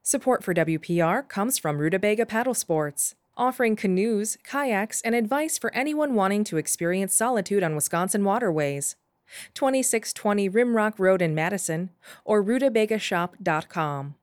Support for WPR comes from Rutabaga Paddle Sports, offering canoes, kayaks, and advice for anyone wanting to experience solitude on Wisconsin waterways. 2620 Rimrock Road in Madison or rutabagashop.com.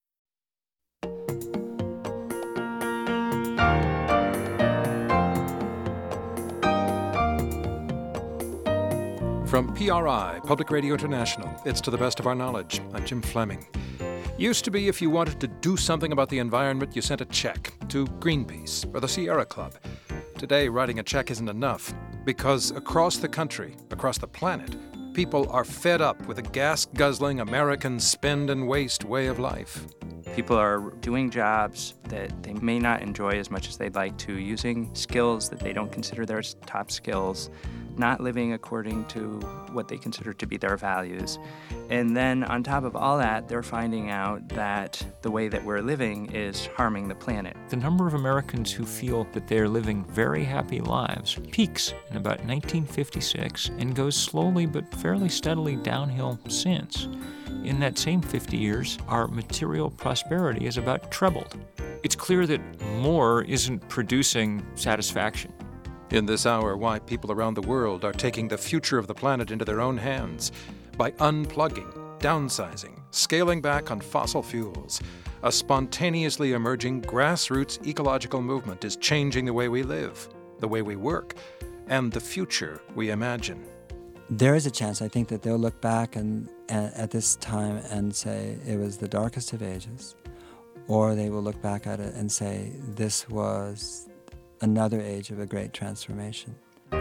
From PRI, Public Radio International, it's To the Best of Our Knowledge. I'm Jim Fleming. Used to be if you wanted to do something about the environment, you sent a check to Greenpeace or the Sierra Club. Today, writing a check isn't enough because across the country, across the planet, people are fed up with a gas-guzzling American spend and waste way of life. People are doing jobs that they may not enjoy as much as they'd like to, using skills that they don't consider their top skills, not living according to what they consider to be their values. And then on top of all that, they're finding out that the way that we're living is harming the planet. The number of Americans who feel that they're living very happy lives peaks in about 1956 and goes slowly but fairly steadily downhill since. In that same 50 years, our material prosperity is about trebled. It's clear that more isn't producing satisfaction. In this hour, why people around the world are taking the future of the planet into their own hands by unplugging, downsizing, scaling back on fossil fuels. A spontaneously emerging grassroots ecological movement is changing the way we live, the way we work, and the future we imagine. There is a chance, I think, that they'll look back and at this time and say it was the darkest of ages, or they will look back at it and say this was another age of a great transformation.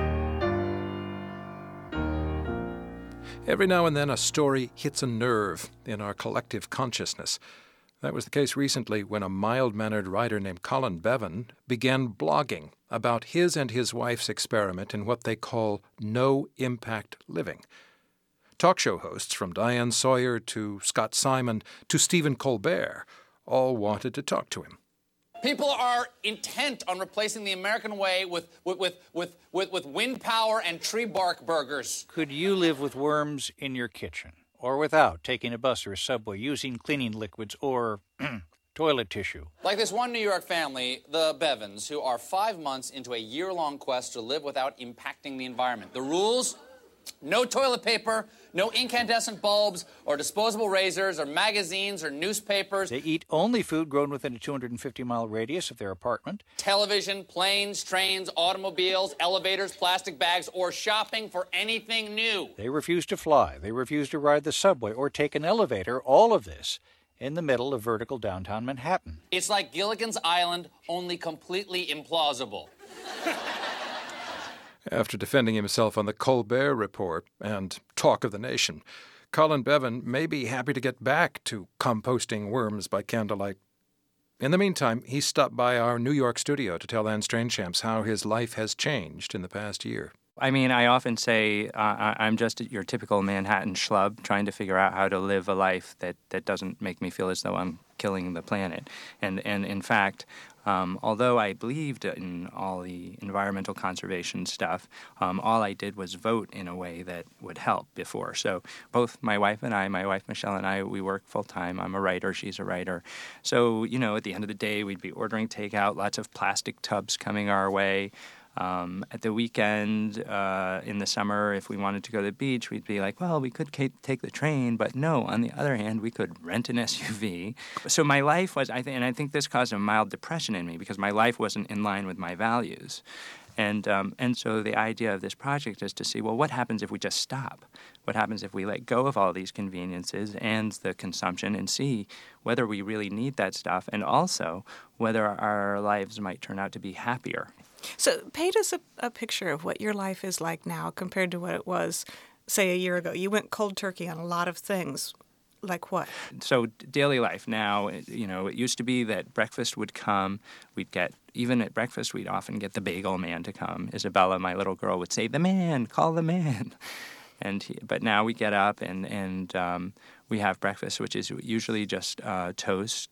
Every now and then a story hits a nerve in our collective consciousness. That was the case recently when a mild-mannered writer named Colin Bevan began blogging about his and his wife's experiment in what they call no-impact living. Talk show hosts from Diane Sawyer to Scott Simon to Stephen Colbert all wanted to talk to him. People are intent on replacing the American way with wind power and tree bark burgers. Could you live with worms in your kitchen? Or without, taking a bus or a subway, using cleaning liquids or toilet tissue? Like this one New York family, the Bevans, who are 5 months into a year-long quest to live without impacting the environment. The rules? No toilet paper, no incandescent bulbs, or disposable razors, or magazines, or newspapers. They eat only food grown within a 250-mile radius of their apartment. Television, planes, trains, automobiles, elevators, plastic bags, or shopping for anything new. They refuse to fly. They refuse to ride the subway or take an elevator. All of this in the middle of vertical downtown Manhattan. It's like Gilligan's Island, only completely implausible. After defending himself on the Colbert Report and Talk of the Nation, Colin Bevan may be happy to get back to composting worms by candlelight. In the meantime, he stopped by our New York studio to tell Anne Strainchamps how his life has changed in the past year. I mean, I often say I'm just your typical Manhattan schlub trying to figure out how to live a life that doesn't make me feel as though I'm killing the planet. And in fact, although I believed in all the environmental conservation stuff, all I did was vote in a way that would help before. So both my wife Michelle and I, we work full-time. I'm a writer, she's a writer. So, at the end of the day, we'd be ordering takeout, lots of plastic tubs coming our way. At the weekend, in the summer, if we wanted to go to the beach, we'd be like, well, we could take the train, but no, on the other hand, we could rent an SUV. So my life was, I think this caused a mild depression in me because my life wasn't in line with my values. And so the idea of this project is to see, well, what happens if we just stop? What happens if we let go of all these conveniences and the consumption and see whether we really need that stuff and also whether our lives might turn out to be happier. So paint us a picture of what your life is like now compared to what it was, say, a year ago. You went cold turkey on a lot of things. Like what? So daily life now, it used to be that breakfast would come. Even at breakfast, we'd often get the bagel man to come. Isabella, my little girl, would say, the man, call the man. But now we get up and we have breakfast, which is usually just toast,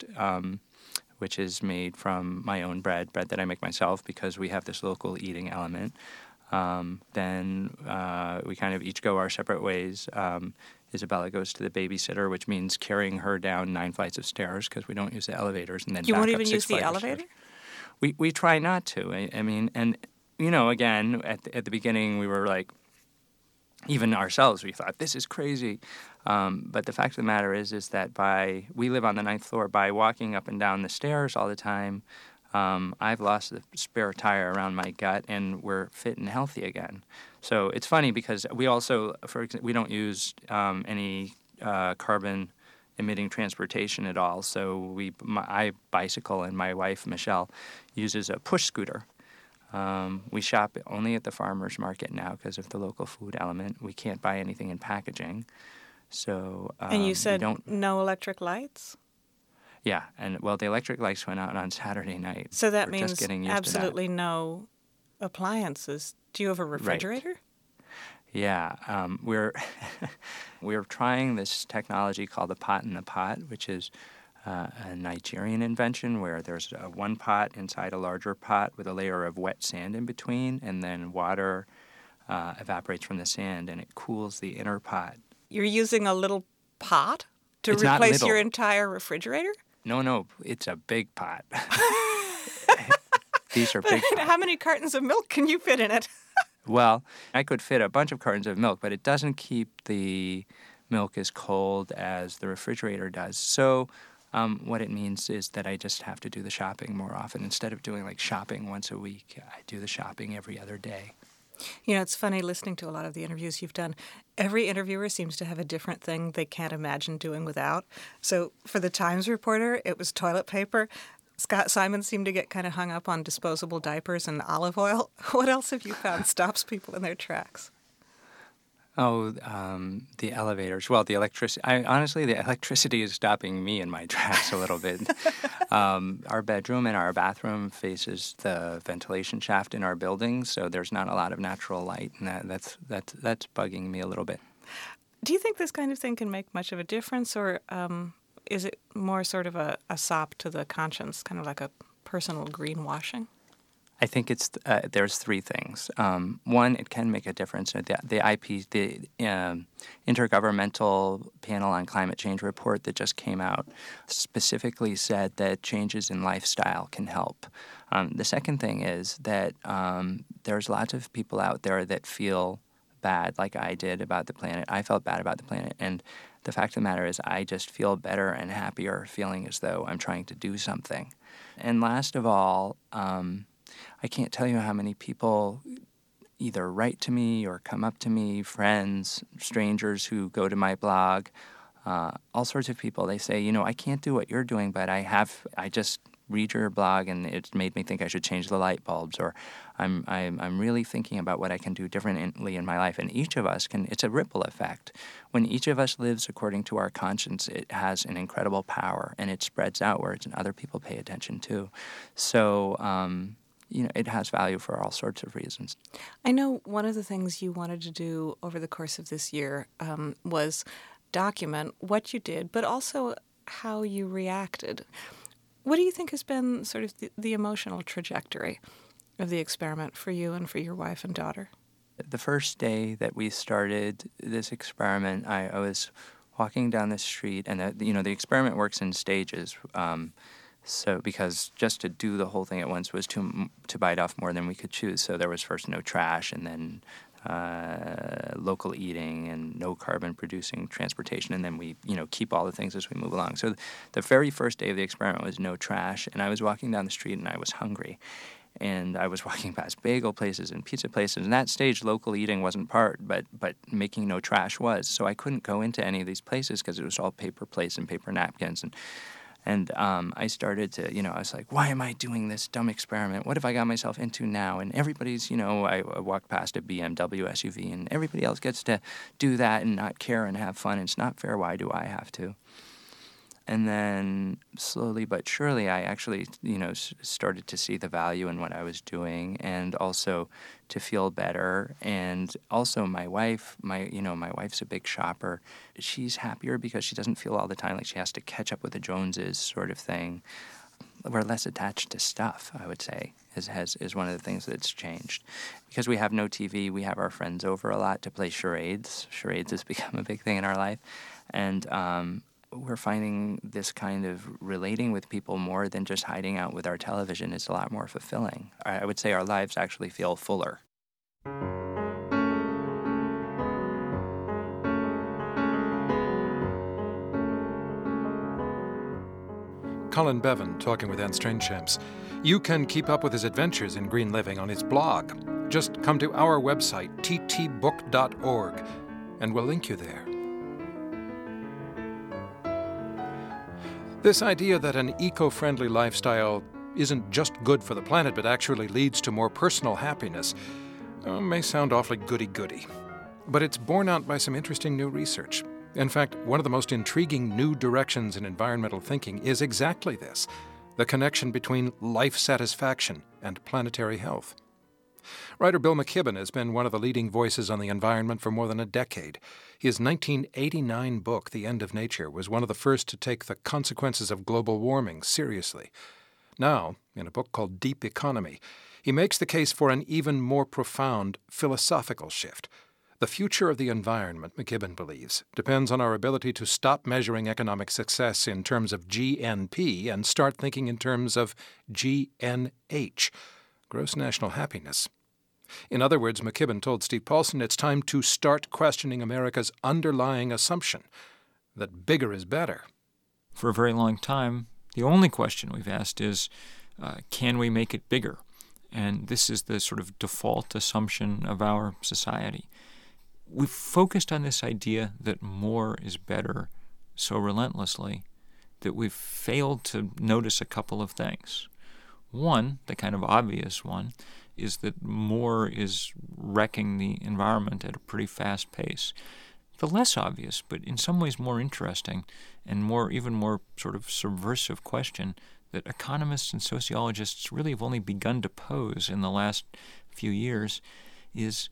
which is made from my own bread that I make myself because we have this local eating element. Then we kind of each go our separate ways. Isabella goes to the babysitter, which means carrying her down 9 flights of stairs because we don't use the elevators, and then You back won't up even 6 use the flights of elevator? stairs. We try not to. I mean, and again, at the beginning, we were like, even ourselves, we thought this is crazy. But the fact of the matter is that we live on the 9th floor. By walking up and down the stairs all the time, I've lost the spare tire around my gut, and we're fit and healthy again. So it's funny because we also, for example, we don't use any carbon emitting transportation at all. So I bicycle, and my wife Michelle uses a push scooter. We shop only at the farmers market now because of the local food element. We can't buy anything in packaging. So and you said we don't, no electric lights? Yeah, and well, the electric lights went out on Saturday night. So that We're just means getting used to that. absolutely no appliances. Do you have a refrigerator? Right. Yeah, we're trying this technology called the pot in the pot, which is a Nigerian invention where there's one pot inside a larger pot with a layer of wet sand in between, and then water evaporates from the sand, and it cools the inner pot. You're using a little pot to It's not replace your little. entire refrigerator? No, it's a big pot. These are big pots. How many cartons of milk can you fit in it? Well, I could fit a bunch of cartons of milk, but it doesn't keep the milk as cold as the refrigerator does. So what it means is that I just have to do the shopping more often. Instead of doing like shopping once a week, I do the shopping every other day. You know, it's funny listening to a lot of the interviews you've done. Every interviewer seems to have a different thing they can't imagine doing without. So for the Times reporter, it was toilet paper. Scott Simon seemed to get kind of hung up on disposable diapers and olive oil. What else have you found stops people in their tracks? Oh, the elevators. Well, the electricity. Honestly, the electricity is stopping me in my tracks a little bit. Our bedroom and our bathroom faces the ventilation shaft in our building, so there's not a lot of natural light, and that's bugging me a little bit. Do you think this kind of thing can make much of a difference, or is it more sort of a sop to the conscience, kind of like a personal greenwashing? I think there's three things. One, it can make a difference. The Intergovernmental Panel on Climate Change report that just came out specifically said that changes in lifestyle can help. The second thing is that there's lots of people out there that feel bad, like I did, about the planet. I felt bad about the planet, and the fact of the matter is I just feel better and happier feeling as though I'm trying to do something. And last of all, I can't tell you how many people either write to me or come up to me, friends, strangers who go to my blog, all sorts of people. They say, I can't do what you're doing, but I just read your blog and it made me think I should change the light bulbs, or I'm really thinking about what I can do differently in my life. And each of us it's a ripple effect. When each of us lives according to our conscience, it has an incredible power, and it spreads outwards, and other people pay attention too. So, it has value for all sorts of reasons. I know one of the things you wanted to do over the course of this year was document what you did, but also how you reacted. What do you think has been sort of the emotional trajectory of the experiment for you and for your wife and daughter? The first day that we started this experiment, I was walking down the street, and the experiment works in stages. So because just to do the whole thing at once was to bite off more than we could chew. So there was first no trash, and then local eating and no carbon producing transportation, and then we keep all the things as we move along. So the very first day of the experiment was no trash, and I was walking down the street and I was hungry. And I was walking past bagel places and pizza places. And that stage, local eating wasn't part, but making no trash was. So I couldn't go into any of these places because it was all paper plates and paper napkins. And I started to, I was like, why am I doing this dumb experiment? What have I got myself into now? And everybody's, I walked past a BMW SUV, and everybody else gets to do that and not care and have fun. It's not fair. Why do I have to? And then slowly but surely, I actually, started to see the value in what I was doing, and also to feel better. And also my wife, my wife's a big shopper. She's happier because she doesn't feel all the time like she has to catch up with the Joneses sort of thing. We're less attached to stuff, I would say. is one of the things that's changed. Because we have no TV, we have our friends over a lot to play charades. Charades has become a big thing in our life. And we're finding this kind of relating with people more than just hiding out with our television is a lot more fulfilling. I would say our lives actually feel fuller. Colin Bevan talking with Anne Strangeshamps. You can keep up with his adventures in green living on his blog. Just come to our website, ttbook.org, and we'll link you there. This idea that an eco-friendly lifestyle isn't just good for the planet but actually leads to more personal happiness may sound awfully goody-goody. But it's borne out by some interesting new research. In fact, one of the most intriguing new directions in environmental thinking is exactly this, the connection between life satisfaction and planetary health. Writer Bill McKibben has been one of the leading voices on the environment for more than a decade. His 1989 book, The End of Nature, was one of the first to take the consequences of global warming seriously. Now, in a book called Deep Economy, he makes the case for an even more profound philosophical shift. The future of the environment, McKibben believes, depends on our ability to stop measuring economic success in terms of GNP and start thinking in terms of GNH, gross national happiness. In other words, McKibben told Steve Paulson it's time to start questioning America's underlying assumption that bigger is better. For a very long time, the only question we've asked is, can we make it bigger? And this is the sort of default assumption of our society. We've focused on this idea that more is better so relentlessly that we've failed to notice a couple of things. One, the kind of obvious one, is that more is wrecking the environment at a pretty fast pace. The less obvious, but in some ways more interesting and even more sort of subversive question that economists and sociologists really have only begun to pose in the last few years is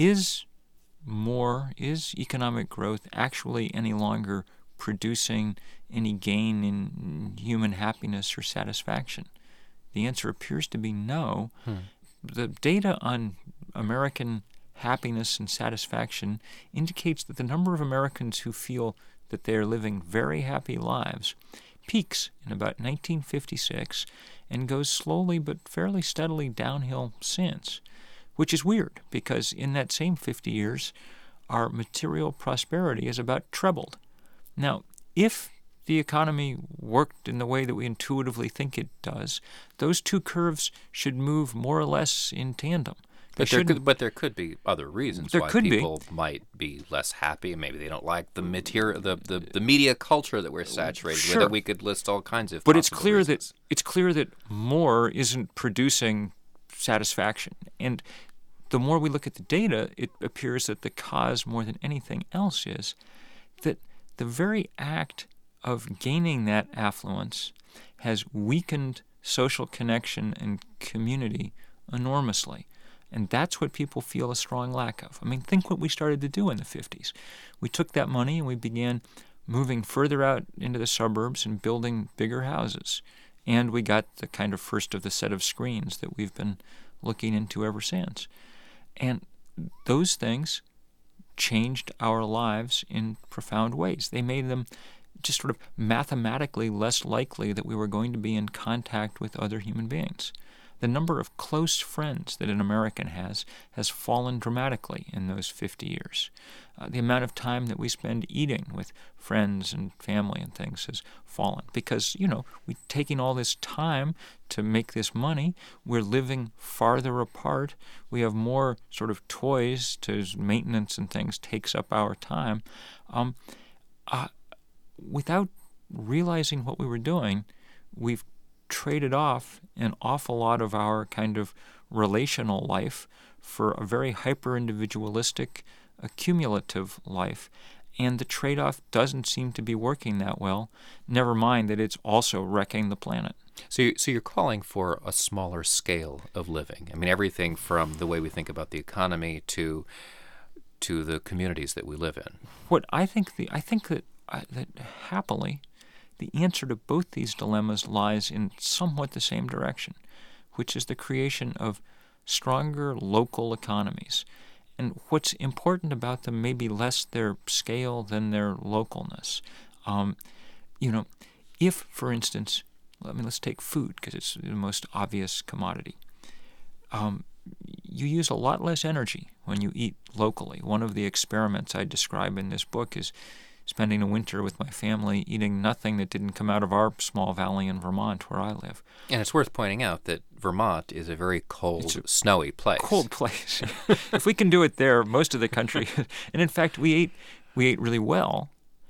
economic growth actually any longer producing any gain in human happiness or satisfaction? The answer appears to be no. The data on American happiness and satisfaction indicates that the number of Americans who feel that they are living very happy lives peaks in about 1956 and goes slowly but fairly steadily downhill since, which is weird because in that same 50 years, our material prosperity is about trebled. Now, if the economy worked in the way that we intuitively think it does, those two curves should move more or less in tandem. But there could be other reasons why people might be less happy. Maybe they don't like the material, the media culture that we're saturated with. That we could list all kinds of. But it's clear that more isn't producing satisfaction, and the more we look at the data, it appears that the cause more than anything else is that the very act of gaining that affluence has weakened social connection and community enormously. And that's what people feel a strong lack of. I mean, think what we started to do in the 50s. We took that money and we began moving further out into the suburbs and building bigger houses. And we got the kind of first of the set of screens that we've been looking into ever since. And those things changed our lives in profound ways. They made them just sort of mathematically less likely that we were going to be in contact with other human beings. The number of close friends that an American has fallen dramatically in those 50 years. The amount of time that we spend eating with friends and family and things has fallen because, we're taking all this time to make this money. We're living farther apart. We have more sort of toys to maintenance and things takes up our time. Without realizing what we were doing, we've traded off an awful lot of our kind of relational life for a very hyper-individualistic, accumulative life. And the trade-off doesn't seem to be working that well, never mind that it's also wrecking the planet. So you're calling for a smaller scale of living. I mean, everything from the way we think about the economy to the communities that we live in. What I think that happily, the answer to both these dilemmas lies in somewhat the same direction, which is the creation of stronger local economies. And what's important about them may be less their scale than their localness. If, for instance, let's take food, because it's the most obvious commodity. You use a lot less energy when you eat locally. One of the experiments I describe in this book is spending a winter with my family eating nothing that didn't come out of our small valley in Vermont where I live. And it's worth pointing out that Vermont is a very cold, snowy place. Cold place. If we can do it there, most of the country. And in fact, we ate really well.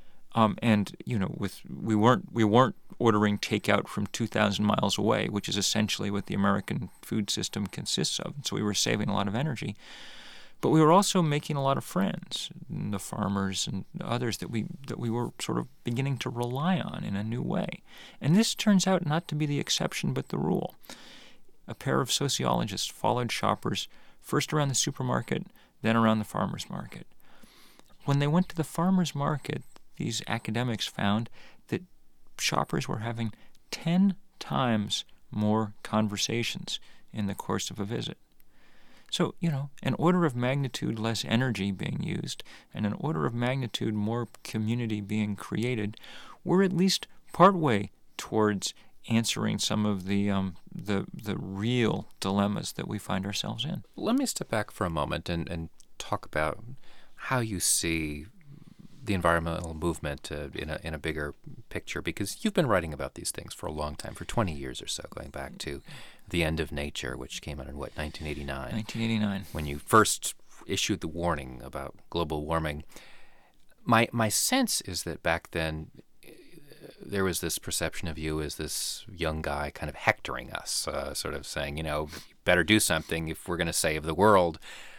We weren't ordering takeout from 2,000 miles away, which is essentially what the American food system consists of. And so we were saving a lot of energy. But we were also making a lot of friends, the farmers and others that we were sort of beginning to rely on in a new way. And this turns out not to be the exception but the rule. A pair of sociologists followed shoppers first around the supermarket, then around the farmer's market. When they went to the farmer's market, these academics found that shoppers were having 10 times more conversations in the course of a visit. So, an order of magnitude less energy being used and an order of magnitude more community being created, we're at least partway towards answering some of the real dilemmas that we find ourselves in. Let me step back for a moment and talk about how you see the environmental movement in a bigger picture, because you've been writing about these things for a long time, for 20 years or so, going back to The End of Nature, which came out in, 1989? 1989. When you first issued the warning about global warming. My sense is that back then there was this perception of you as this young guy kind of hectoring us, sort of saying, you better do something if we're going to save the world.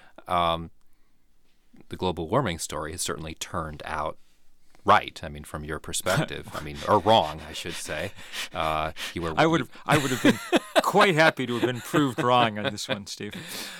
The global warming story has certainly turned out right. I mean, from your perspective, or wrong, I should say. You were. I would have been quite happy to have been proved wrong on this one, Steve.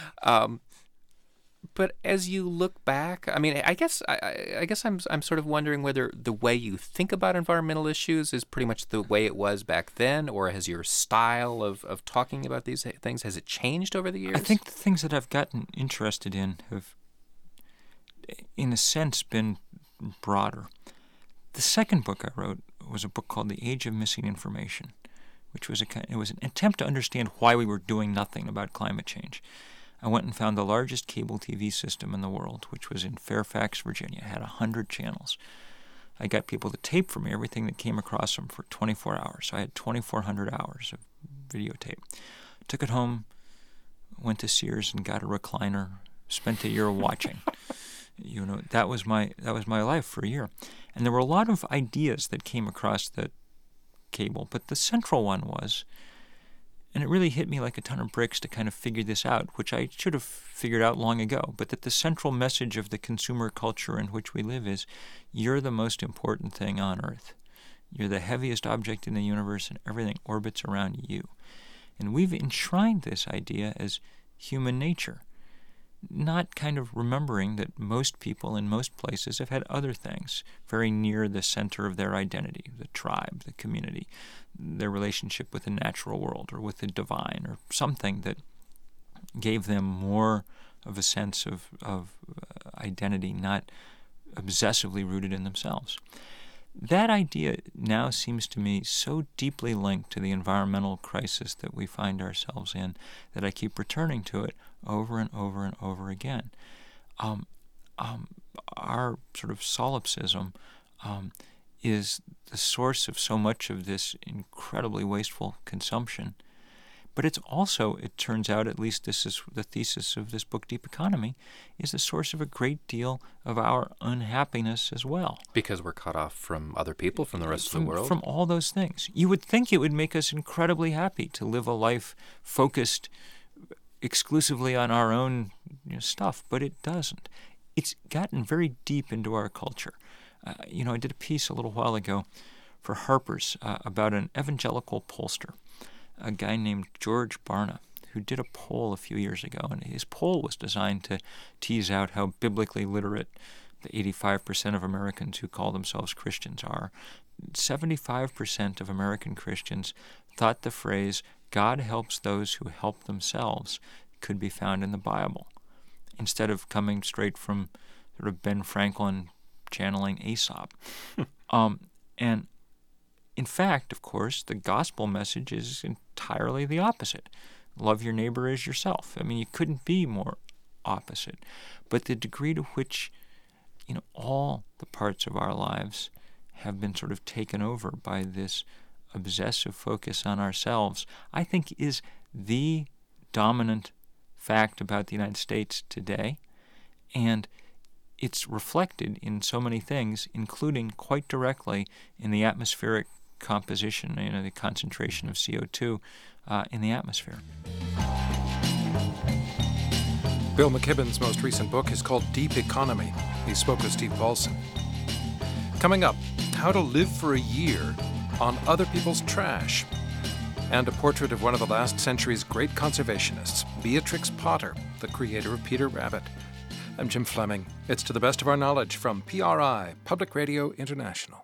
But as you look back, I guess I'm sort of wondering whether the way you think about environmental issues is pretty much the way it was back then, or has your style of talking about these things, has it changed over the years? I think the things that I've gotten interested in have, in a sense, been broader. The second book I wrote was a book called The Age of Missing Information, which was an attempt to understand why we were doing nothing about climate change. I went and found the largest cable TV system in the world, which was in Fairfax, Virginia. It had 100 channels. I got people to tape for me everything that came across them for 24 hours. So I had 2,400 hours of videotape. Took it home, went to Sears and got a recliner, spent a year watching. That was my life for a year. And there were a lot of ideas that came across the cable, but the central one was, and it really hit me like a ton of bricks to kind of figure this out, which I should have figured out long ago, but that the central message of the consumer culture in which we live is, you're the most important thing on Earth. You're the heaviest object in the universe, and everything orbits around you. And we've enshrined this idea as human nature, not kind of remembering that most people in most places have had other things very near the center of their identity, the tribe, the community, their relationship with the natural world or with the divine, or something that gave them more of a sense of identity, not obsessively rooted in themselves. That idea now seems to me so deeply linked to the environmental crisis that we find ourselves in that I keep returning to it over and over and over again. Our sort of solipsism is the source of so much of this incredibly wasteful consumption. But it's also, it turns out, at least this is the thesis of this book, Deep Economy, is the source of a great deal of our unhappiness as well. Because we're cut off from other people, from the rest of the world? From all those things. You would think it would make us incredibly happy to live a life focused exclusively on our own stuff, but it doesn't. It's gotten very deep into our culture. I did a piece a little while ago for Harper's about an evangelical pollster, a guy named George Barna, who did a poll a few years ago, and his poll was designed to tease out how biblically literate the 85% of Americans who call themselves Christians are. 75% of American Christians thought the phrase, God helps those who help themselves could be found in the Bible, instead of coming straight from sort of Ben Franklin channeling Aesop. And in fact, of course, the gospel message is entirely the opposite. Love your neighbor as yourself. I mean, you couldn't be more opposite. But the degree to which, all the parts of our lives have been sort of taken over by this obsessive focus on ourselves, I think is the dominant fact about the United States today. And it's reflected in so many things, including quite directly in the atmospheric composition, the concentration of CO2 in the atmosphere. Bill McKibben's most recent book is called Deep Economy. He spoke with Steve Paulson. Coming up, how to live for a year on other people's trash, and a portrait of one of the last century's great conservationists, Beatrix Potter, the creator of Peter Rabbit. I'm Jim Fleming. It's To the Best of Our Knowledge from PRI, Public Radio International.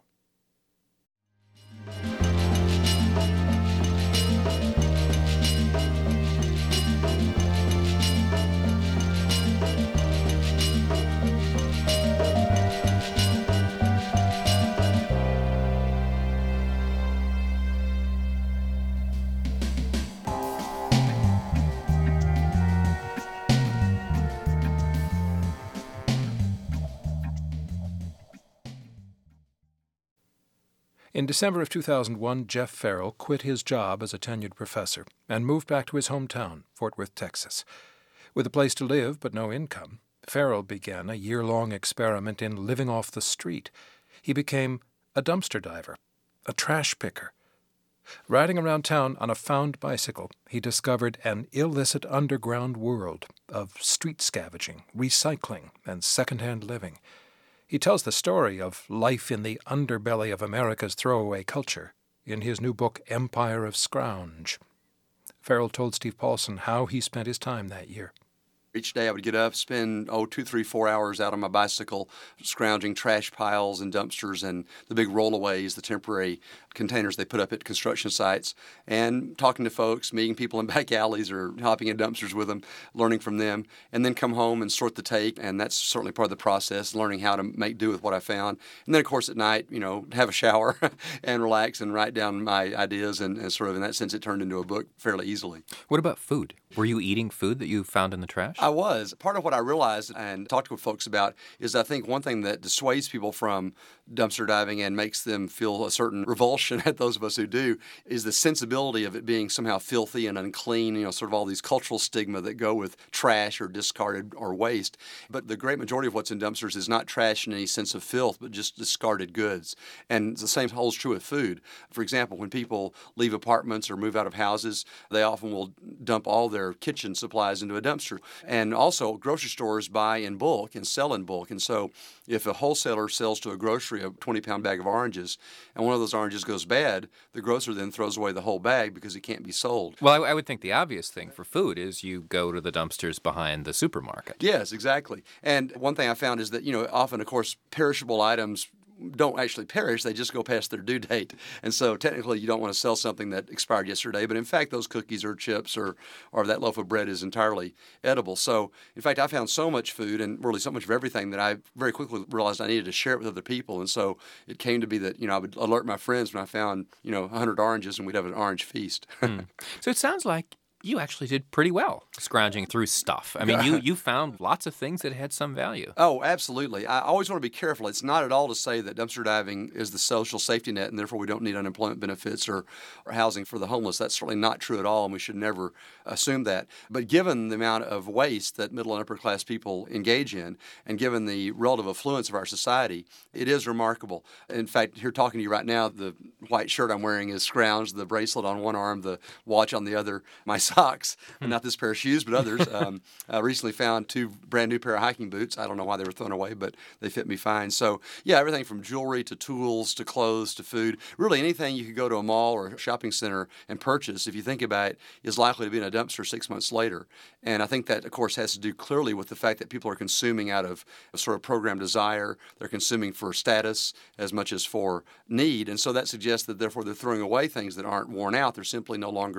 In December of 2001, Jeff Farrell quit his job as a tenured professor and moved back to his hometown, Fort Worth, Texas. With a place to live but no income, Farrell began a year-long experiment in living off the street. He became a dumpster diver, a trash picker. Riding around town on a found bicycle, he discovered an illicit underground world of street scavenging, recycling, and second-hand living. He tells the story of life in the underbelly of America's throwaway culture in his new book, Empire of Scrounge. Farrell told Steve Paulson how he spent his time that year. Each day I would get up, spend 2, 3, 4 hours out on my bicycle, scrounging trash piles and dumpsters and the big rollaways, the temporary containers they put up at construction sites, and talking to folks, meeting people in back alleys or hopping in dumpsters with them, learning from them, and then come home and sort the take, and that's certainly part of the process, learning how to make do with what I found. And then, of course, at night, have a shower and relax and write down my ideas, and sort of in that sense it turned into a book fairly easily. What about food? Were you eating food that you found in the trash? I was. Part of what I realized and talked with folks about is I think one thing that dissuades people from dumpster diving and makes them feel a certain revulsion at those of us who do is the sensibility of it being somehow filthy and unclean, sort of all these cultural stigma that go with trash or discarded or waste. But the great majority of what's in dumpsters is not trash in any sense of filth, but just discarded goods. And the same holds true with food. For example, when people leave apartments or move out of houses, they often will dump all their kitchen supplies into a dumpster. And also, grocery stores buy in bulk and sell in bulk. And so if a wholesaler sells to a grocery a 20-pound bag of oranges, and one of those oranges goes bad, the grocer then throws away the whole bag because it can't be sold. Well, I would think the obvious thing for food is you go to the dumpsters behind the supermarket. Yes, exactly. And one thing I found is that, often, of course, perishable items don't actually perish, they just go past their due date. And so technically you don't want to sell something that expired yesterday, but in fact those cookies or chips or that loaf of bread is entirely edible. So in fact I found so much food and really so much of everything that I very quickly realized I needed to share it with other people. And so it came to be that, I would alert my friends when I found, 100 oranges and we'd have an orange feast. So it sounds like you actually did pretty well scrounging through stuff. I mean, you found lots of things that had some value. Oh, absolutely. I always want to be careful. It's not at all to say that dumpster diving is the social safety net and therefore we don't need unemployment benefits or housing for the homeless. That's certainly not true at all, and we should never assume that. But given the amount of waste that middle and upper class people engage in, and given the relative affluence of our society, it is remarkable. In fact, here talking to you right now, the white shirt I'm wearing is scrounged, the bracelet on one arm, the watch on the other, my socks, not this pair of shoes, but others. I recently found 2 brand new pair of hiking boots. I don't know why they were thrown away, but they fit me fine. So, yeah, everything from jewelry to tools to clothes to food, really anything you could go to a mall or a shopping center and purchase, if you think about it, is likely to be in a dumpster 6 months later. And I think that, of course, has to do clearly with the fact that people are consuming out of a sort of programmed desire. They're consuming for status as much as for need. And so that suggests that, therefore, they're throwing away things that aren't worn out. They're simply no longer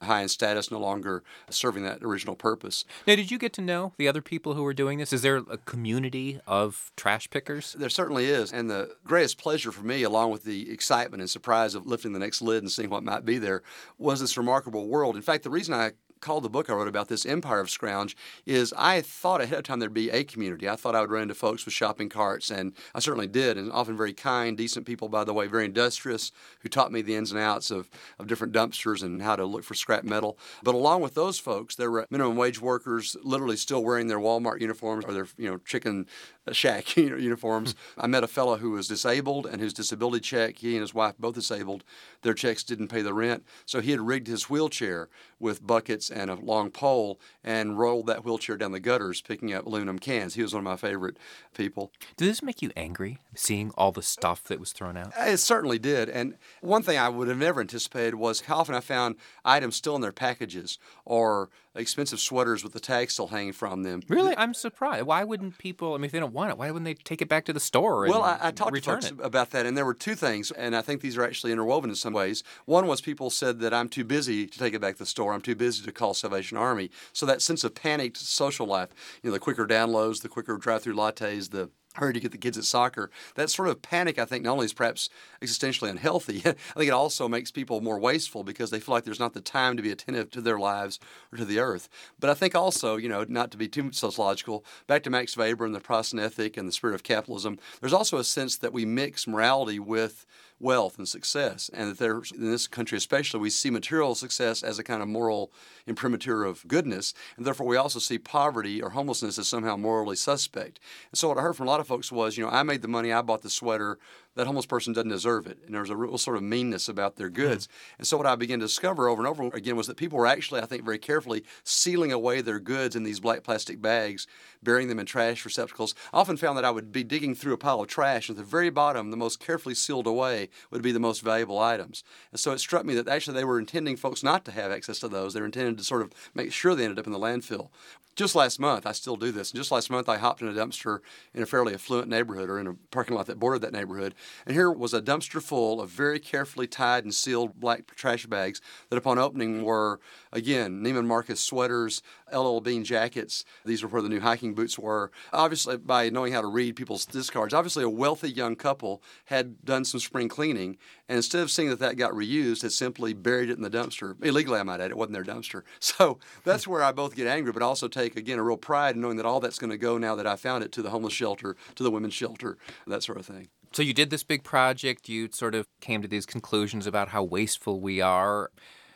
high in status, no longer serving that original purpose. Now, did you get to know the other people who were doing this? Is there a community of trash pickers? There certainly is. And the greatest pleasure for me, along with the excitement and surprise of lifting the next lid and seeing what might be there, was this remarkable world. In fact, the reason I called the book I wrote about this Empire of Scrounge is I thought ahead of time there'd be a community. I thought I would run into folks with shopping carts, and I certainly did, and often very kind, decent people, by the way, very industrious, who taught me the ins and outs of different dumpsters and how to look for scrap metal. But along with those folks, there were minimum wage workers literally still wearing their Walmart uniforms or their chicken shack uniforms. I met a fellow who was disabled and whose disability check, he and his wife both disabled, their checks didn't pay the rent. So he had rigged his wheelchair with buckets and a long pole and rolled that wheelchair down the gutters picking up aluminum cans. He was one of my favorite people. Did this make you angry, seeing all the stuff that was thrown out? It certainly did. And one thing I would have never anticipated was how often I found items still in their packages or expensive sweaters with the tag still hanging from them. Really? I'm surprised. Why wouldn't people, if they don't want it, why wouldn't they take it back to the store and Well, I talked to folks it? about that, and there were two things, and I think these are actually interwoven in some ways. One was people said that I'm too busy to take it back to the store. I'm too busy to call Salvation Army. So that sense of panicked social life, the quicker downloads, the quicker drive-through lattes, the hurry to get the kids at soccer. That sort of panic, I think, not only is perhaps existentially unhealthy, I think it also makes people more wasteful because they feel like there's not the time to be attentive to their lives or to the earth. But I think also, not to be too sociological, back to Max Weber and the Protestant ethic and the spirit of capitalism, there's also a sense that we mix morality with wealth and success, and that there's, in this country especially, we see material success as a kind of moral imprimatur of goodness, and therefore we also see poverty or homelessness as somehow morally suspect. And so what I heard from a lot of folks was, I made the money, I bought the sweater, that homeless person doesn't deserve it. And there was a real sort of meanness about their goods. And so what I began to discover over and over again was that people were actually, I think, very carefully sealing away their goods in these black plastic bags, burying them in trash receptacles. I often found that I would be digging through a pile of trash, and at the very bottom, the most carefully sealed away would be the most valuable items. And so it struck me that actually they were intending folks not to have access to those. They were intended to sort of make sure they ended up in the landfill. Just last month, I still do this, and just last month I hopped in a dumpster in a fairly affluent neighborhood or in a parking lot that bordered that neighborhood, and here was a dumpster full of very carefully tied and sealed black trash bags that upon opening were, again, Neiman Marcus sweaters, LL Bean jackets. These were where the new hiking boots were. Obviously, by knowing how to read people's discards, obviously a wealthy young couple had done some spring cleaning, and instead of seeing that got reused, had simply buried it in the dumpster. Illegally, I might add, it wasn't their dumpster. So that's where I both get angry, but also take, again, a real pride in knowing that all that's going to go now that I found it to the homeless shelter, to the women's shelter, that sort of thing. So you did this big project. You sort of came to these conclusions about how wasteful we are.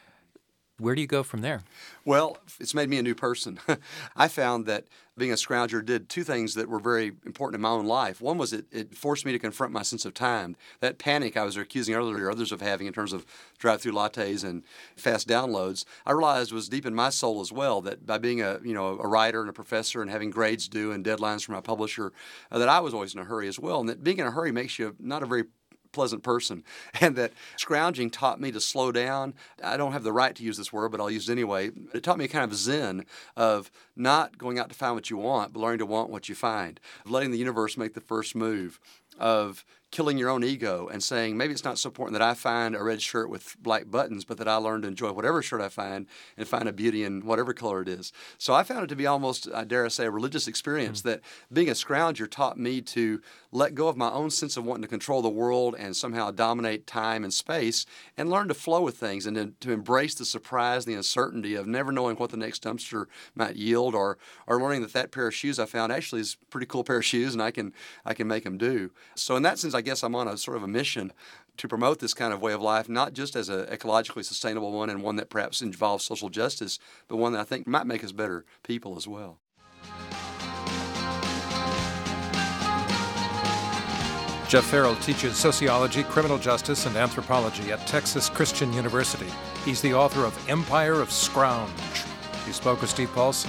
Where do you go from there? Well, it's made me a new person. I found that being a scrounger did two things that were very important in my own life. One was it forced me to confront my sense of time. That panic I was accusing earlier others of having in terms of drive-through lattes and fast downloads, I realized was deep in my soul as well, that by being a writer and a professor and having grades due and deadlines from my publisher, that I was always in a hurry as well, and that being in a hurry makes you not a very pleasant person, and that scrounging taught me to slow down. I don't have the right to use this word, but I'll use it anyway. It taught me a kind of zen of not going out to find what you want, but learning to want what you find, of letting the universe make the first move, of killing your own ego and saying, maybe it's not so important that I find a red shirt with black buttons, but that I learn to enjoy whatever shirt I find and find a beauty in whatever color it is. So I found it to be almost, I dare say, a religious experience that being a scrounger taught me to let go of my own sense of wanting to control the world and somehow dominate time and space and learn to flow with things and to embrace the surprise, the uncertainty of never knowing what the next dumpster might yield, or learning that pair of shoes I found actually is a pretty cool pair of shoes and I can make them do. So in that sense, I guess I'm on a sort of a mission to promote this kind of way of life, not just as an ecologically sustainable one and one that perhaps involves social justice, but one that I think might make us better people as well. Jeff Farrell teaches sociology, criminal justice, and anthropology at Texas Christian University. He's the author of Empire of Scrounge. He spoke with Steve Paulson.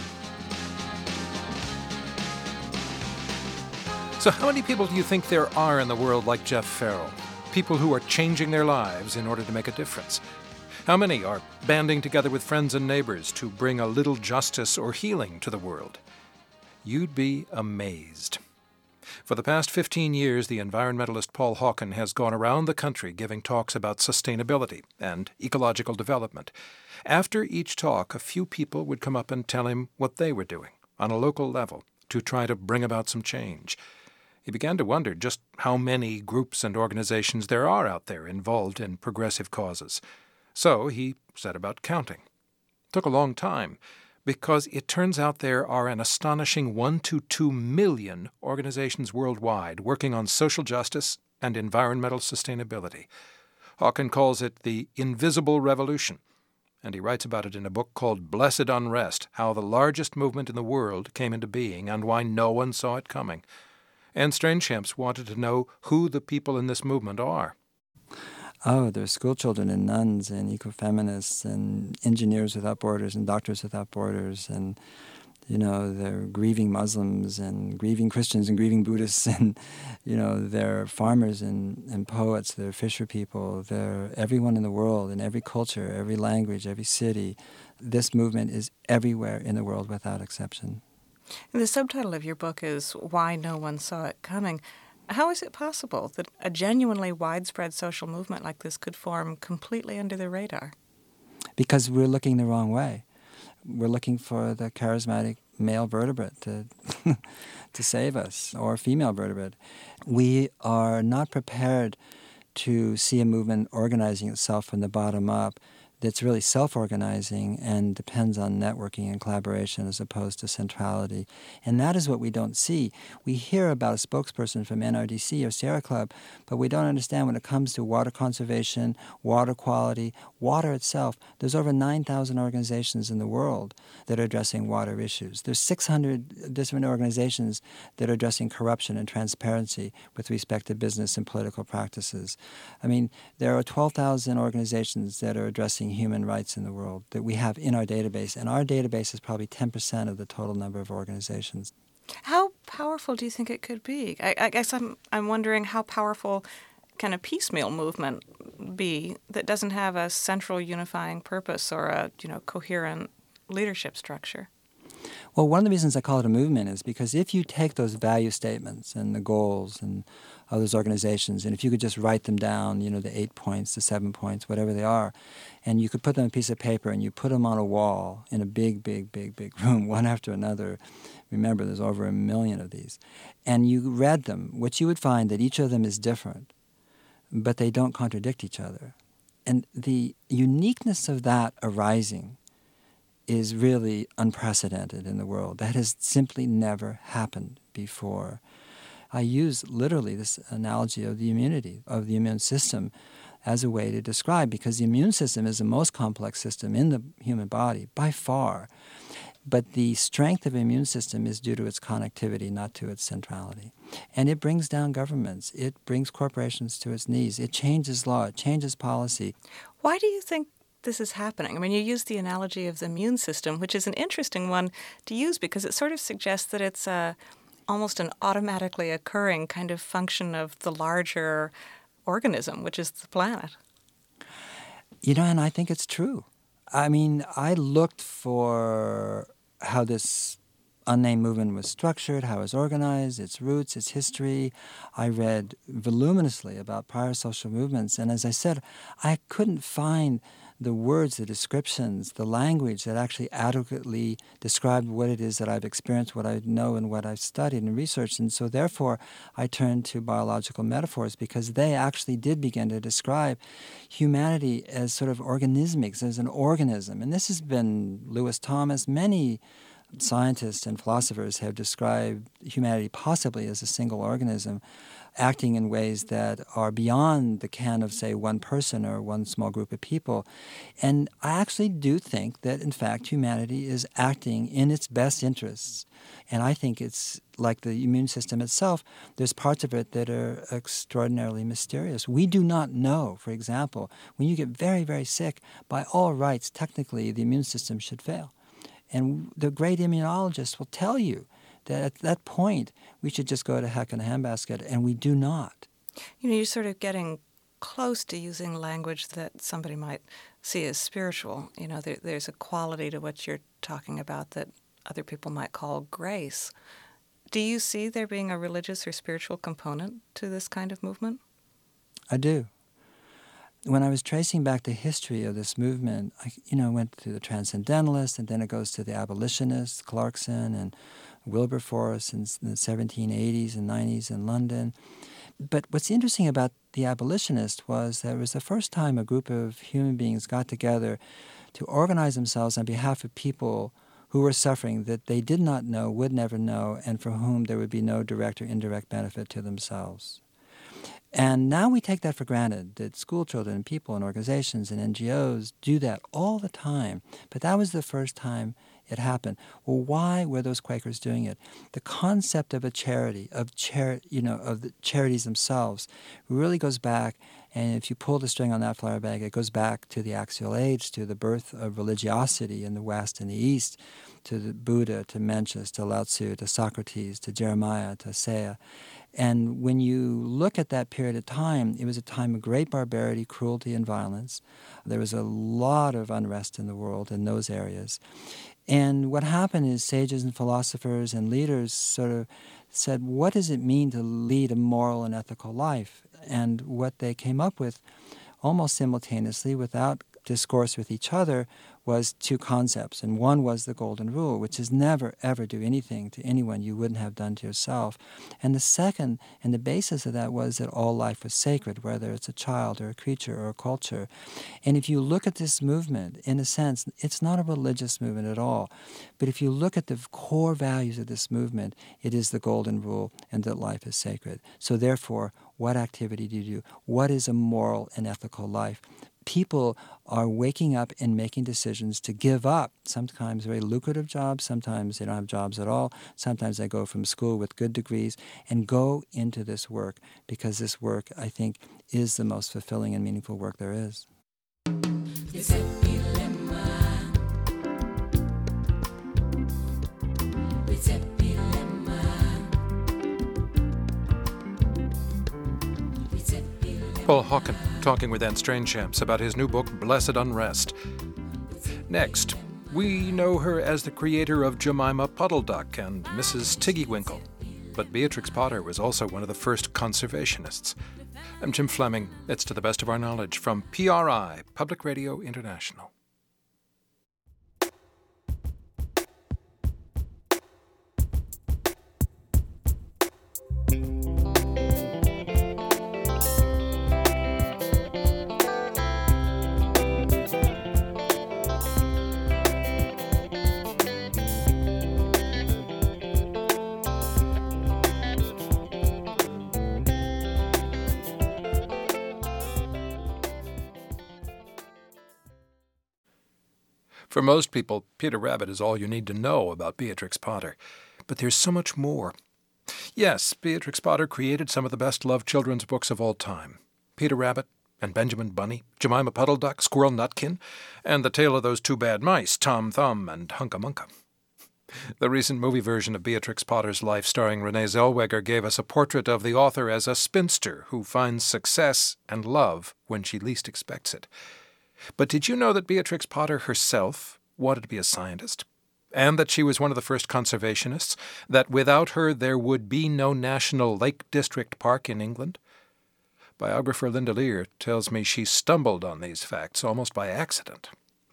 So how many people do you think there are in the world like Jeff Farrell? People who are changing their lives in order to make a difference. How many are banding together with friends and neighbors to bring a little justice or healing to the world? You'd be amazed. For the past 15 years, the environmentalist Paul Hawken has gone around the country giving talks about sustainability and ecological development. After each talk, a few people would come up and tell him what they were doing on a local level to try to bring about some change. He began to wonder just how many groups and organizations there are out there involved in progressive causes. So he set about counting. It took a long time, because it turns out there are an astonishing 1 to 2 million organizations worldwide working on social justice and environmental sustainability. Hawken calls it the invisible revolution, and he writes about it in a book called Blessed Unrest, How the Largest Movement in the World Came into Being and Why No One Saw It Coming. And Strangechamps wanted to know who the people in this movement are. Oh, there's schoolchildren and nuns and ecofeminists and engineers without borders and doctors without borders, and they're grieving Muslims and grieving Christians and grieving Buddhists, and they're farmers and poets, they're fisher people, they're everyone in the world, in every culture, every language, every city. This movement is everywhere in the world without exception. And the subtitle of your book is Why No One Saw It Coming. How is it possible that a genuinely widespread social movement like this could form completely under the radar? Because we're looking the wrong way. We're looking for the charismatic male vertebrate to save us, or female vertebrate. We are not prepared to see a movement organizing itself from the bottom up that's really self-organizing and depends on networking and collaboration as opposed to centrality. And that is what we don't see. We hear about a spokesperson from NRDC or Sierra Club, but we don't understand when it comes to water conservation, water quality, water itself. There's over 9,000 organizations in the world that are addressing water issues. There's 600 different organizations that are addressing corruption and transparency with respect to business and political practices. I mean, there are 12,000 organizations that are addressing human rights in the world that we have in our database, and our database is probably 10% of the total number of organizations. How powerful do you think it could be? I guess I'm wondering, how powerful can a piecemeal movement be that doesn't have a central unifying purpose or a coherent leadership structure? Well, one of the reasons I call it a movement is because if you take those value statements and the goals and of those organizations, and if you could just write them down, the 8 points, the 7 points, whatever they are, and you could put them on a piece of paper and you put them on a wall in a big room, one after another. Remember, there's over 1 million of these. And you read them, what you would find that each of them is different, but they don't contradict each other. And the uniqueness of that arising is really unprecedented in the world. That has simply never happened before. I use literally this analogy of the immunity, of the immune system, as a way to describe, because the immune system is the most complex system in the human body, by far. But the strength of the immune system is due to its connectivity, not to its centrality. And it brings down governments. It brings corporations to its knees. It changes law. It changes policy. Why do you think this is happening? I mean, you use the analogy of the immune system, which is an interesting one to use because it sort of suggests that it's almost an automatically occurring kind of function of the larger organism, which is the planet. And I think it's true. I mean, I looked for how this unnamed movement was structured, how it was organized, its roots, its history. I read voluminously about prior social movements, and as I said, I couldn't find the words, the descriptions, the language that actually adequately described what it is that I've experienced, what I know, and what I've studied and researched. And so therefore, I turned to biological metaphors because they actually did begin to describe humanity as sort of organismic, as an organism. And this has been Lewis Thomas, many scientists and philosophers have described humanity possibly as a single organism, acting in ways that are beyond the ken of, say, one person or one small group of people. And I actually do think that, in fact, humanity is acting in its best interests. And I think it's like the immune system itself. There's parts of it that are extraordinarily mysterious. We do not know, for example, when you get very, very sick, by all rights, technically, the immune system should fail. And the great immunologists will tell you that at that point, we should just go to heck in a handbasket, and we do not. You're sort of getting close to using language that somebody might see as spiritual. There's a quality to what you're talking about that other people might call grace. Do you see there being a religious or spiritual component to this kind of movement? I do. When I was tracing back the history of this movement, I went to the Transcendentalists, and then it goes to the abolitionists, Clarkson and Wilberforce in the 1780s and 90s in London. But what's interesting about the abolitionists was that it was the first time a group of human beings got together to organize themselves on behalf of people who were suffering that they did not know, would never know, and for whom there would be no direct or indirect benefit to themselves. And now we take that for granted, that school children and people and organizations and NGOs do that all the time. But that was the first time it happened. Well, why were those Quakers doing it? The concept of a charity, of the charities themselves, really goes back. And if you pull the string on that flower bag, it goes back to the Axial Age, to the birth of religiosity in the West and the East, to the Buddha, to Mencius, to Lao Tzu, to Socrates, to Jeremiah, to Isaiah. And when you look at that period of time, it was a time of great barbarity, cruelty, and violence. There was a lot of unrest in the world in those areas. And what happened is sages and philosophers and leaders sort of said, what does it mean to lead a moral and ethical life? And what they came up with almost simultaneously, without discourse with each other, was two concepts. And one was the Golden Rule, which is never, ever do anything to anyone you wouldn't have done to yourself. And the second, and the basis of that, was that all life was sacred, whether it's a child or a creature or a culture. And if you look at this movement, in a sense, it's not a religious movement at all. But if you look at the core values of this movement, it is the Golden Rule and that life is sacred. So therefore, what activity do you do? What is a moral and ethical life? People are waking up and making decisions to give up sometimes very lucrative jobs, sometimes they don't have jobs at all, sometimes they go from school with good degrees and go into this work, because this work, I think, is the most fulfilling and meaningful work there is. It's a dilemma. It's a dilemma. It's a dilemma. Paul Hawken talking with Anne Strainchamps about his new book, Blessed Unrest. Next, we know her as the creator of Jemima Puddle Duck and Mrs. Tiggywinkle, but Beatrix Potter was also one of the first conservationists. I'm Jim Fleming. It's To the Best of Our Knowledge from PRI, Public Radio International. For most people, Peter Rabbit is all you need to know about Beatrix Potter. But there's so much more. Yes, Beatrix Potter created some of the best-loved children's books of all time. Peter Rabbit and Benjamin Bunny, Jemima Puddle Duck, Squirrel Nutkin, and the tale of those two bad mice, Tom Thumb and Hunca Munca. The recent movie version of Beatrix Potter's life starring Renee Zellweger gave us a portrait of the author as a spinster who finds success and love when she least expects it. But did you know that Beatrix Potter herself wanted to be a scientist? And that she was one of the first conservationists? That without her there would be no National Lake District Park in England? Biographer Linda Lear tells me she stumbled on these facts almost by accident.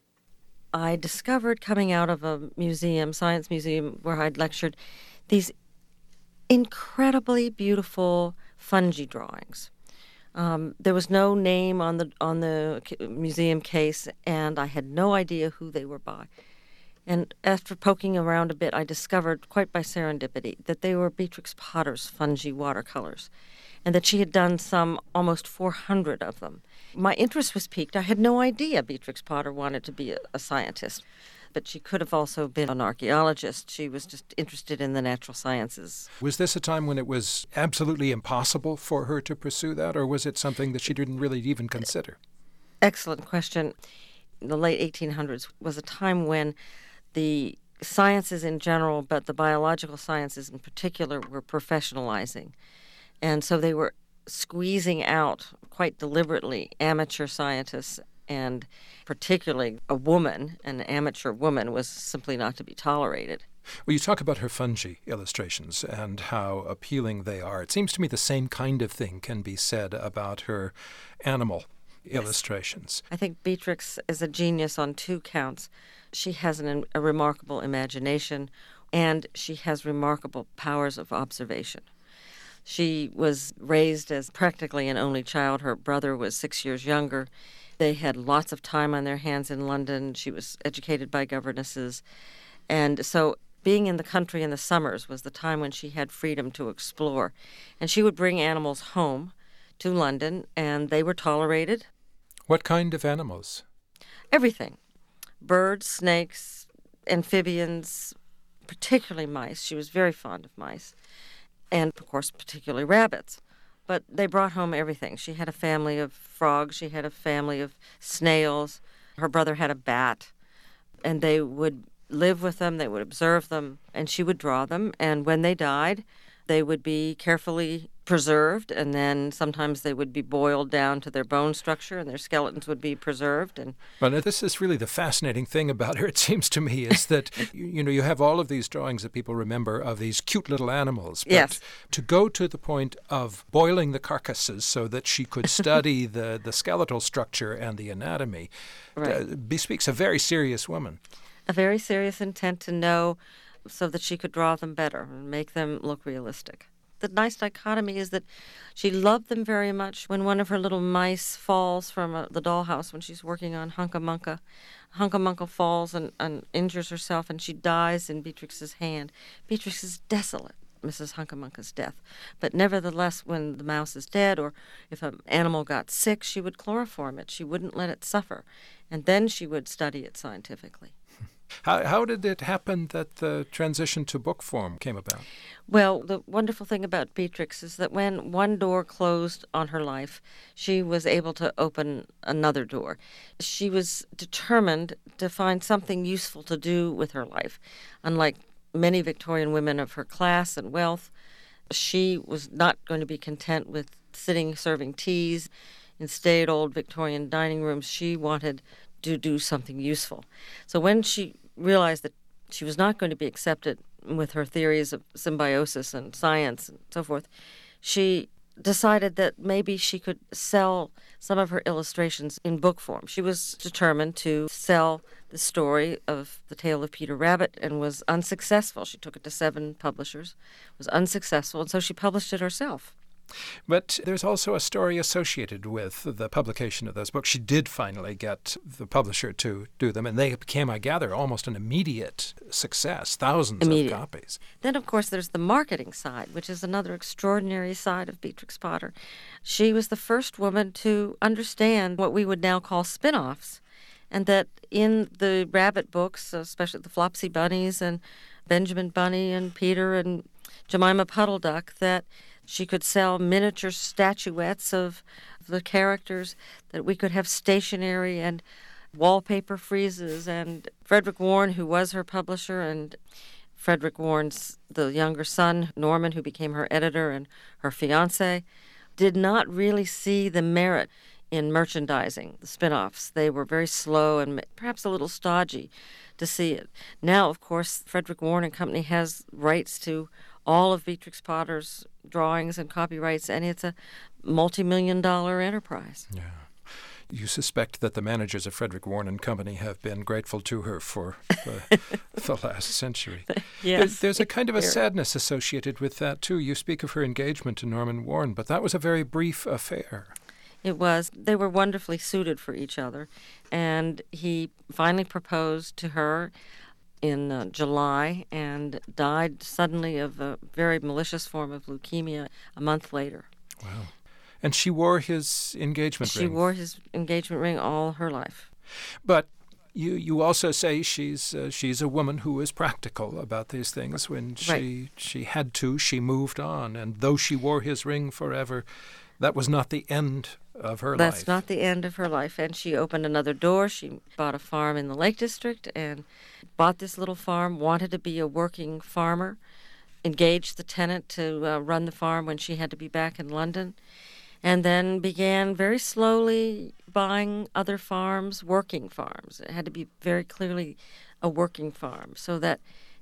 I discovered coming out of a museum, science museum, where I'd lectured, these incredibly beautiful fungi drawings. There was no name on the museum case, and I had no idea who they were by. And after poking around a bit, I discovered, quite by serendipity, that they were Beatrix Potter's fungi watercolors, and that she had done some almost 400 of them. My interest was piqued. I had no idea Beatrix Potter wanted to be a scientist, but she could have also been an archaeologist. She was just interested in the natural sciences. Was this a time when it was absolutely impossible for her to pursue that, or was it something that she didn't really even consider? Excellent question. The late 1800s was a time when the sciences in general, but the biological sciences in particular, were professionalizing. And so they were squeezing out, quite deliberately, amateur scientists, and particularly a woman, an amateur woman, was simply not to be tolerated. Well, you talk about her fungi illustrations and how appealing they are. It seems to me the same kind of thing can be said about her animal illustrations. I think Beatrix is a genius on two counts. She has a remarkable imagination, and she has remarkable powers of observation. She was raised as practically an only child. Her brother was 6 years younger. They had lots of time on their hands in London. She was educated by governesses. And so being in the country in the summers was the time when she had freedom to explore. And she would bring animals home to London, and they were tolerated. What kind of animals? Everything. Birds, snakes, amphibians, particularly mice. She was very fond of mice. And, of course, particularly rabbits. But they brought home everything. She had a family of frogs. She had a family of snails. Her brother had a bat. And they would live with them. They would observe them. And she would draw them. And when they died, they would be carefully preserved, and then sometimes they would be boiled down to their bone structure, and their skeletons would be preserved. And well, this is really the fascinating thing about her, it seems to me, is that you have all of these drawings that people remember of these cute little animals. But yes. To go to the point of boiling the carcasses so that she could study the skeletal structure and the anatomy bespeaks a very serious woman. A very serious intent to know so that she could draw them better and make them look realistic. The nice dichotomy is that she loved them very much. When one of her little mice falls from the dollhouse when she's working on Hunca Munca falls and injures herself, and she dies in Beatrix's hand. Beatrix is desolate, Mrs. Hunca Munca's death. But nevertheless, when the mouse is dead, or if an animal got sick, she would chloroform it. She wouldn't let it suffer. And then she would study it scientifically. How did it happen that the transition to book form came about? Well, the wonderful thing about Beatrix is that when one door closed on her life, she was able to open another door. She was determined to find something useful to do with her life. Unlike many Victorian women of her class and wealth, she was not going to be content with sitting serving teas in staid old Victorian dining rooms. She wanted to do something useful. So when she realized that she was not going to be accepted with her theories of symbiosis and science and so forth, she decided that maybe she could sell some of her illustrations in book form. She was determined to sell the story of The Tale of Peter Rabbit and was unsuccessful. She took it to 7 publishers, was unsuccessful, and so she published it herself. But there's also a story associated with the publication of those books. She did finally get the publisher to do them, and they became, I gather, almost an immediate success, thousands of copies. Then, of course, there's the marketing side, which is another extraordinary side of Beatrix Potter. She was the first woman to understand what we would now call spin-offs, and that in the rabbit books, especially the Flopsy Bunnies and Benjamin Bunny and Peter and Jemima Puddle Duck, that she could sell miniature statuettes of the characters, that we could have stationery and wallpaper friezes. And Frederick Warne, who was her publisher, and Frederick Warne's the younger son, Norman, who became her editor, and her fiancé, did not really see the merit in merchandising the spin-offs. They were very slow and perhaps a little stodgy to see it. Now, of course, Frederick Warne and Company has rights to all of Beatrix Potter's drawings and copyrights, and it's a multi-million-dollar enterprise. Yeah. You suspect that the managers of Frederick Warne and Company have been grateful to her for the last century. Yes. There's a kind of a sadness associated with that, too. You speak of her engagement to Norman Warne, but that was a very brief affair. It was. They were wonderfully suited for each other, and he finally proposed to her in July and died suddenly of a very malicious form of leukemia a month later. Wow. And she wore his engagement ring. She wore his engagement ring all her life. But you also say she's a woman who is practical about these things. When she had to, she moved on. And though she wore his ring forever, that was not the end of her life. That's not the end of her life. And she opened another door. She bought a farm in the Lake District and bought this little farm, wanted to be a working farmer, engaged the tenant to run the farm when she had to be back in London, and then began very slowly buying other farms, working farms. It had to be very clearly a working farm, so that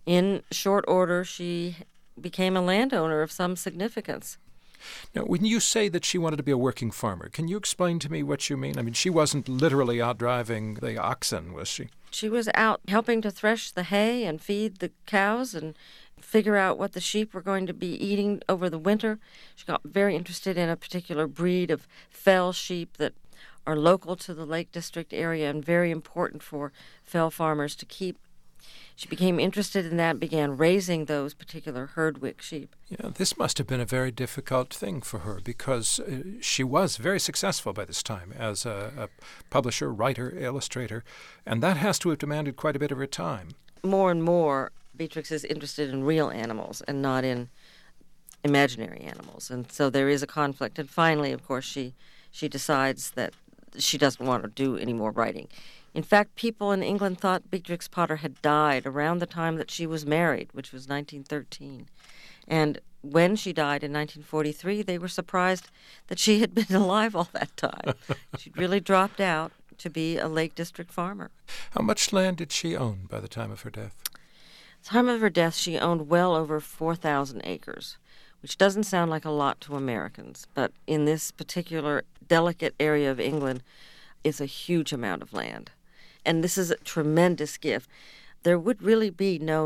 in short order, she became a landowner of some significance. Now, when you say that she wanted to be a working farmer, can you explain to me what you mean? I mean, she wasn't literally out driving the oxen, was she? She was out helping to thresh the hay and feed the cows and figure out what the sheep were going to be eating over the winter. She got very interested in a particular breed of fell sheep that are local to the Lake District area and very important for fell farmers to keep. She became interested in that, began raising those particular Herdwick sheep. Yeah, this must have been a very difficult thing for her because she was very successful by this time as a publisher, writer, illustrator, and that has to have demanded quite a bit of her time. More and more, Beatrix is interested in real animals and not in imaginary animals, and so there is a conflict. And finally, of course, she decides that she doesn't want to do any more writing. In fact, people in England thought Beatrix Potter had died around the time that she was married, which was 1913. And when she died in 1943, they were surprised that she had been alive all that time. She'd really dropped out to be a Lake District farmer. How much land did she own by the time of her death? At the time of her death, she owned well over 4,000 acres, which doesn't sound like a lot to Americans, but in this particular delicate area of England, it's a huge amount of land. And this is a tremendous gift. There would really be no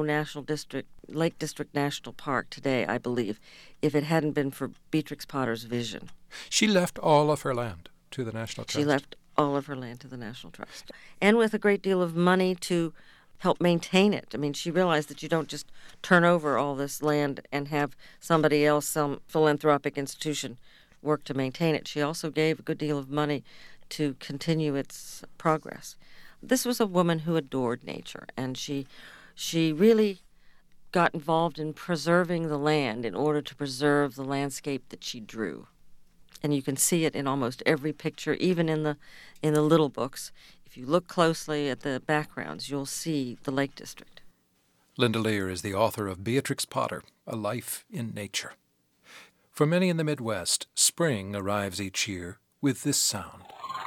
Lake District National Park today, I believe, if it hadn't been for Beatrix Potter's vision. She left all of her land to the National Trust. She left all of her land to the National Trust, and with a great deal of money to help maintain it. I mean, she realized that you don't just turn over all this land and have somebody else, some philanthropic institution, work to maintain it. She also gave a good deal of money to continue its progress. This was a woman who adored nature, and she really got involved in preserving the land in order to preserve the landscape that she drew. And you can see it in almost every picture, even in the little books. If you look closely at the backgrounds, you'll see the Lake District. Linda Lear is the author of Beatrix Potter, A Life in Nature. For many in the Midwest, spring arrives each year with this sound.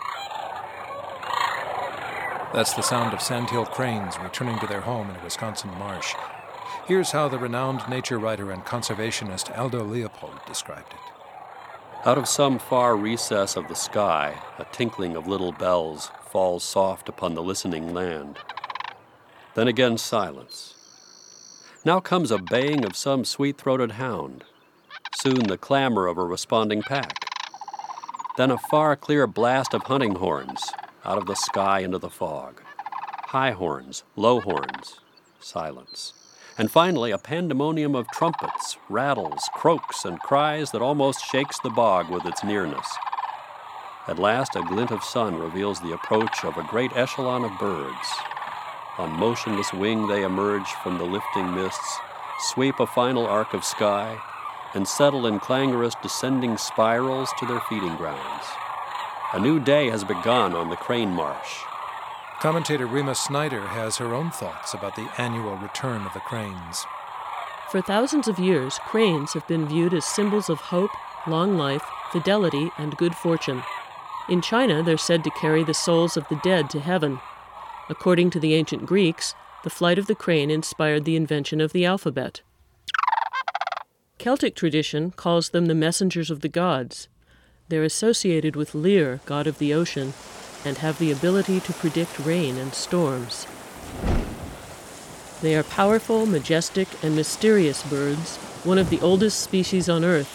That's the sound of sandhill cranes returning to their home in a Wisconsin marsh. Here's how the renowned nature writer and conservationist Aldo Leopold described it. Out of some far recess of the sky, a tinkling of little bells falls soft upon the listening land. Then again silence. Now comes a baying of some sweet-throated hound. Soon the clamor of a responding pack. Then a far, clear blast of hunting horns, out of the sky into the fog. High horns, low horns, silence. And finally, a pandemonium of trumpets, rattles, croaks, and cries that almost shakes the bog with its nearness. At last, a glint of sun reveals the approach of a great echelon of birds. On motionless wing they emerge from the lifting mists, sweep a final arc of sky, and settle in clangorous descending spirals to their feeding grounds. A new day has begun on the Crane Marsh. Commentator Rima Snyder has her own thoughts about the annual return of the cranes. For thousands of years, cranes have been viewed as symbols of hope, long life, fidelity, and good fortune. In China, they're said to carry the souls of the dead to heaven. According to the ancient Greeks, the flight of the crane inspired the invention of the alphabet. Celtic tradition calls them the messengers of the gods. They're associated with Lear, god of the ocean, and have the ability to predict rain and storms. They are powerful, majestic, and mysterious birds, one of the oldest species on Earth.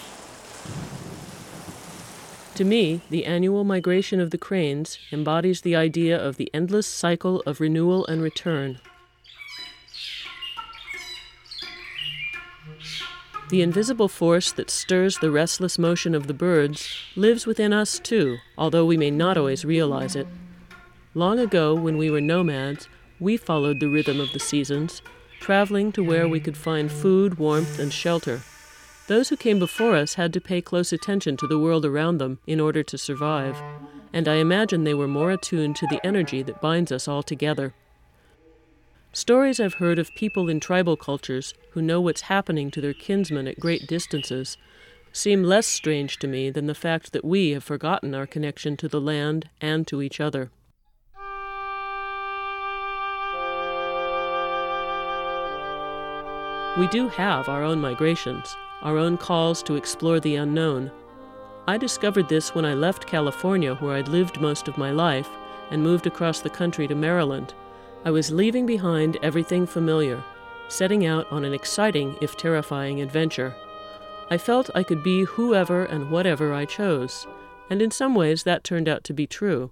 To me, the annual migration of the cranes embodies the idea of the endless cycle of renewal and return. The invisible force that stirs the restless motion of the birds lives within us too, although we may not always realize it. Long ago, when we were nomads, we followed the rhythm of the seasons, traveling to where we could find food, warmth, and shelter. Those who came before us had to pay close attention to the world around them in order to survive, and I imagine they were more attuned to the energy that binds us all together. Stories I've heard of people in tribal cultures who know what's happening to their kinsmen at great distances seem less strange to me than the fact that we have forgotten our connection to the land and to each other. We do have our own migrations, our own calls to explore the unknown. I discovered this when I left California, where I'd lived most of my life, and moved across the country to Maryland. I was leaving behind everything familiar, setting out on an exciting, if terrifying, adventure. I felt I could be whoever and whatever I chose, and in some ways that turned out to be true.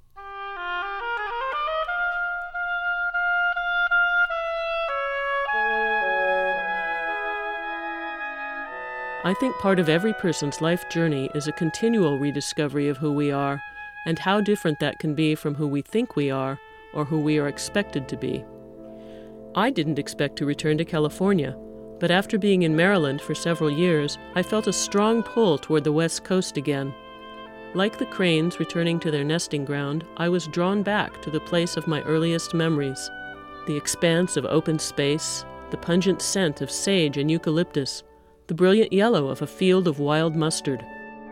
I think part of every person's life journey is a continual rediscovery of who we are, and how different that can be from who we think we are, or who we are expected to be. I didn't expect to return to California, but after being in Maryland for several years, I felt a strong pull toward the West Coast again. Like the cranes returning to their nesting ground, I was drawn back to the place of my earliest memories. The expanse of open space, the pungent scent of sage and eucalyptus, the brilliant yellow of a field of wild mustard.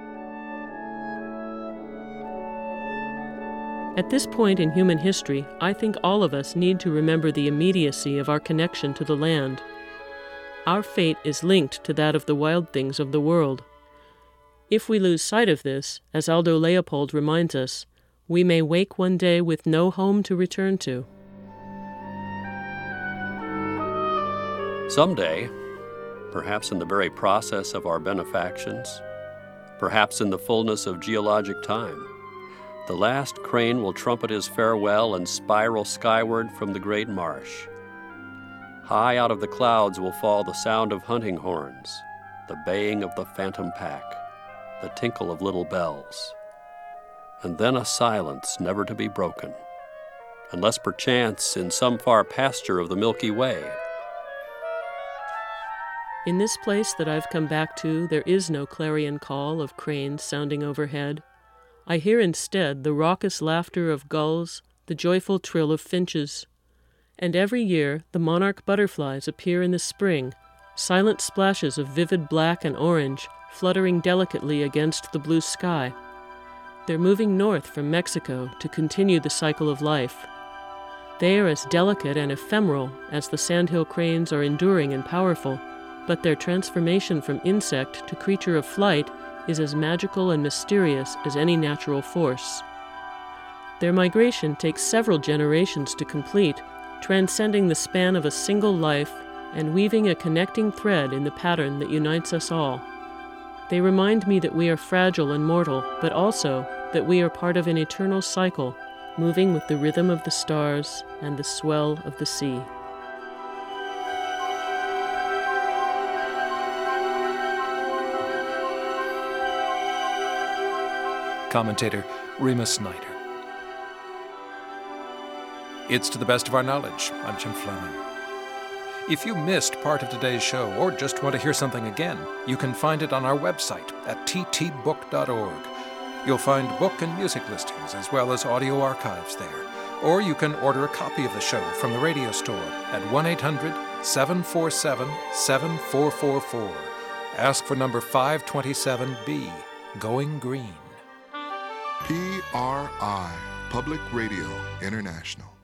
At this point in human history, I think all of us need to remember the immediacy of our connection to the land. Our fate is linked to that of the wild things of the world. If we lose sight of this, as Aldo Leopold reminds us, we may wake one day with no home to return to. Someday, perhaps in the very process of our benefactions, perhaps in the fullness of geologic time, the last crane will trumpet his farewell and spiral skyward from the great marsh. High out of the clouds will fall the sound of hunting horns, the baying of the phantom pack, the tinkle of little bells, and then a silence never to be broken, unless perchance in some far pasture of the Milky Way. In this place that I've come back to, there is no clarion call of cranes sounding overhead. I hear instead the raucous laughter of gulls, the joyful trill of finches. And every year the monarch butterflies appear in the spring, silent splashes of vivid black and orange fluttering delicately against the blue sky. They're moving north from Mexico to continue the cycle of life. They are as delicate and ephemeral as the sandhill cranes are enduring and powerful, but their transformation from insect to creature of flight is as magical and mysterious as any natural force. Their migration takes several generations to complete, transcending the span of a single life and weaving a connecting thread in the pattern that unites us all. They remind me that we are fragile and mortal, but also that we are part of an eternal cycle, moving with the rhythm of the stars and the swell of the sea. Commentator Remus Snyder. It's To the Best of Our Knowledge. I'm Jim Fleming. If you missed part of today's show or just want to hear something again, you can find it on our website at ttbook.org. You'll find book and music listings as well as audio archives there. Or you can order a copy of the show from the radio store at 1-800-747-7444. Ask for number 527B, Going Green. PRI, Public Radio International.